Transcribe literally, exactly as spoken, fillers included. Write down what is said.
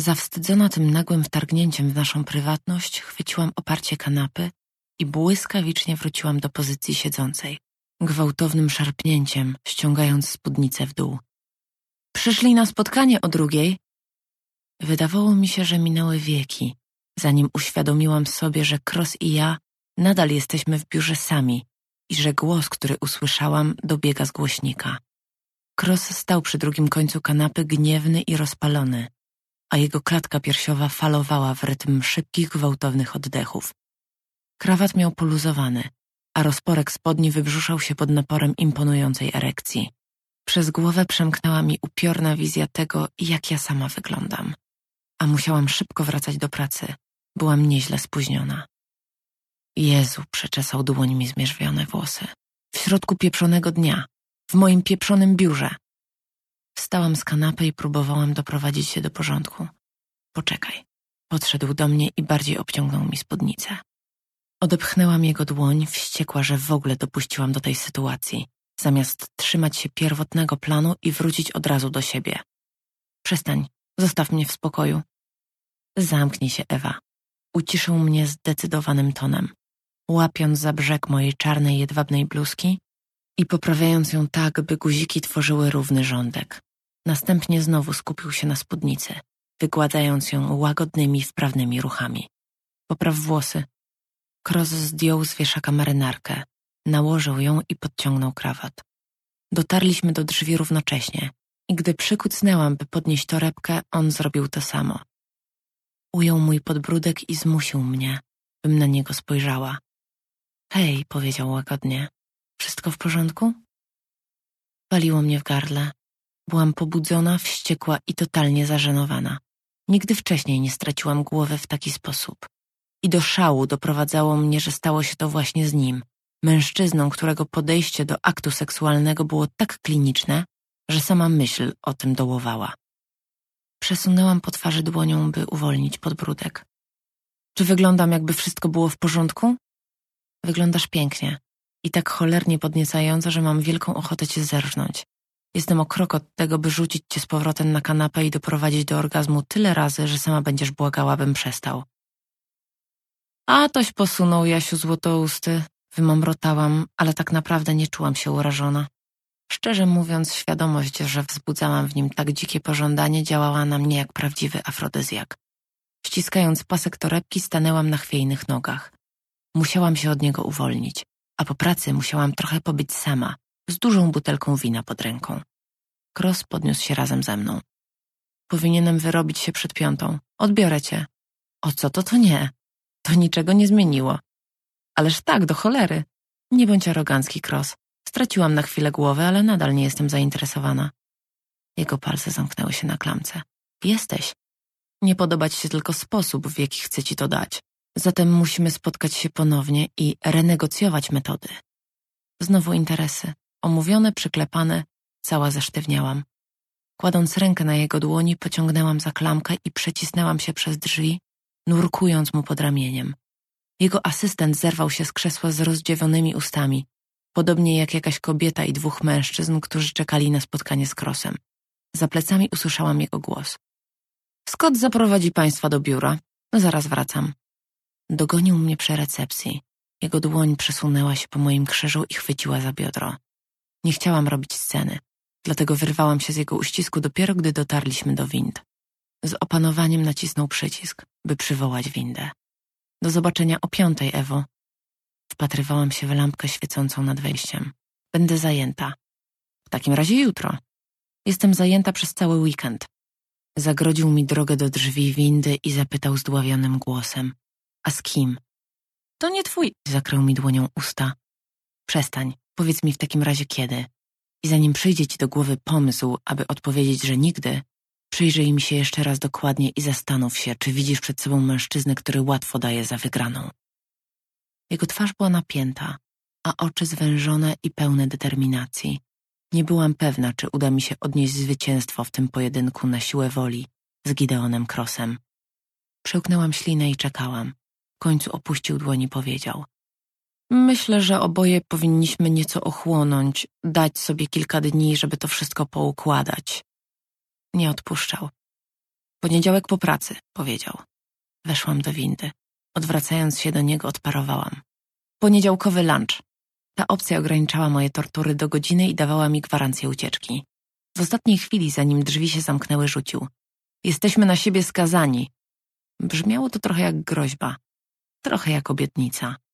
Zawstydzona tym nagłym wtargnięciem w naszą prywatność, chwyciłam oparcie kanapy i błyskawicznie wróciłam do pozycji siedzącej, gwałtownym szarpnięciem ściągając spódnicę w dół. Przyszli na spotkanie o drugiej. Wydawało mi się, że minęły wieki, zanim uświadomiłam sobie, że Cross i ja nadal jesteśmy w biurze sami i że głos, który usłyszałam, dobiega z głośnika. Cross stał przy drugim końcu kanapy gniewny i rozpalony, a jego klatka piersiowa falowała w rytm szybkich, gwałtownych oddechów. Krawat miał poluzowany, a rozporek spodni wybrzuszał się pod naporem imponującej erekcji. Przez głowę przemknęła mi upiorna wizja tego, jak ja sama wyglądam. A musiałam szybko wracać do pracy. Byłam nieźle spóźniona. Jezu, przeczesał dłońmi zmierzwione włosy. W środku pieprzonego dnia, w moim pieprzonym biurze. Wstałam z kanapy i próbowałam doprowadzić się do porządku. Poczekaj. Podszedł do mnie i bardziej obciągnął mi spódnicę. Odepchnęłam jego dłoń, wściekła, że w ogóle dopuściłam do tej sytuacji, zamiast trzymać się pierwotnego planu i wrócić od razu do siebie. Przestań, zostaw mnie w spokoju. Zamknij się, Ewa. Uciszył mnie zdecydowanym tonem, łapiąc za brzeg mojej czarnej jedwabnej bluzki i poprawiając ją tak, by guziki tworzyły równy rządek. Następnie znowu skupił się na spódnicy, wygładzając ją łagodnymi, wprawnymi ruchami. Popraw włosy. Cross zdjął z wieszaka marynarkę, nałożył ją i podciągnął krawat. Dotarliśmy do drzwi równocześnie i gdy przykucnęłam, by podnieść torebkę, on zrobił to samo. Ujął mój podbródek i zmusił mnie, bym na niego spojrzała. Hej, powiedział łagodnie. Wszystko w porządku? Waliło mnie w gardle. Byłam pobudzona, wściekła i totalnie zażenowana. Nigdy wcześniej nie straciłam głowy w taki sposób. I do szału doprowadzało mnie, że stało się to właśnie z nim, mężczyzną, którego podejście do aktu seksualnego było tak kliniczne, że sama myśl o tym dołowała. Przesunęłam po twarzy dłonią, by uwolnić podbródek. Czy wyglądam, jakby wszystko było w porządku? Wyglądasz pięknie i tak cholernie podniecająco, że mam wielką ochotę cię zerżnąć. Jestem o krok od tego, by rzucić cię z powrotem na kanapę i doprowadzić do orgazmu tyle razy, że sama będziesz błagała, bym przestał. A toś posunął, Jasiu złotousty, wymamrotałam, ale tak naprawdę nie czułam się urażona. Szczerze mówiąc, świadomość, że wzbudzałam w nim tak dzikie pożądanie, działała na mnie jak prawdziwy afrodyzjak. Ściskając pasek torebki, stanęłam na chwiejnych nogach. Musiałam się od niego uwolnić, a po pracy musiałam trochę pobyć sama, z dużą butelką wina pod ręką. Cross podniósł się razem ze mną. Powinienem wyrobić się przed piątą. Odbiorę cię. O co to, to nie. To niczego nie zmieniło. Ależ tak, do cholery. Nie bądź arogancki, Cross. Straciłam na chwilę głowę, ale nadal nie jestem zainteresowana. Jego palce zamknęły się na klamce. Jesteś. Nie podoba ci się tylko sposób, w jaki chcę ci to dać. Zatem musimy spotkać się ponownie i renegocjować metody. Znowu interesy. Omówione, przyklepane, cała zesztywniałam. Kładąc rękę na jego dłoni, pociągnęłam za klamkę i przecisnęłam się przez drzwi, nurkując mu pod ramieniem. Jego asystent zerwał się z krzesła z rozdziewionymi ustami, podobnie jak jakaś kobieta i dwóch mężczyzn, którzy czekali na spotkanie z Crossem. Za plecami usłyszałam jego głos. Scott zaprowadzi państwa do biura. Zaraz wracam. Dogonił mnie przy recepcji. Jego dłoń przesunęła się po moim krzyżu i chwyciła za biodro. Nie chciałam robić sceny, dlatego wyrwałam się z jego uścisku dopiero, gdy dotarliśmy do wind. Z opanowaniem nacisnął przycisk, by przywołać windę. Do zobaczenia o piątej, Ewo. Wpatrywałam się w lampkę świecącą nad wejściem. Będę zajęta. W takim razie jutro. Jestem zajęta przez cały weekend. Zagrodził mi drogę do drzwi windy i zapytał zdławionym głosem. A z kim? To nie twój. Zakrył mi dłonią usta. Przestań. Powiedz mi w takim razie kiedy. I zanim przyjdzie ci do głowy pomysł, aby odpowiedzieć, że nigdy, przyjrzyj mi się jeszcze raz dokładnie i zastanów się, czy widzisz przed sobą mężczyznę, który łatwo daje za wygraną. Jego twarz była napięta, a oczy zwężone i pełne determinacji. Nie byłam pewna, czy uda mi się odnieść zwycięstwo w tym pojedynku na siłę woli z Gideonem Crossem. Przełknęłam ślinę i czekałam. W końcu opuścił dłoń i powiedział. Myślę, że oboje powinniśmy nieco ochłonąć, dać sobie kilka dni, żeby to wszystko poukładać. Nie odpuszczał. Poniedziałek po pracy, powiedział. Weszłam do windy. Odwracając się do niego, odparowałam. Poniedziałkowy lunch. Ta opcja ograniczała moje tortury do godziny i dawała mi gwarancję ucieczki. W ostatniej chwili, zanim drzwi się zamknęły, rzucił. Jesteśmy na siebie skazani. Brzmiało to trochę jak groźba. Trochę jak obietnica.